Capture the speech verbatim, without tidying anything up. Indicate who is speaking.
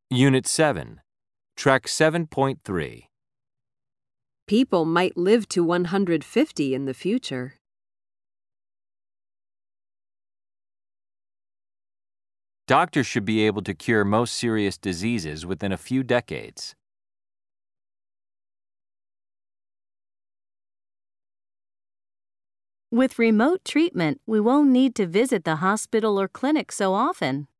Speaker 1: Unit seven, Track seven point three.
Speaker 2: People might live to one hundred fifty in the future.
Speaker 1: Doctors should be able to cure most serious diseases within a few decades.
Speaker 3: With remote treatment, we won't need to visit the hospital or clinic so often.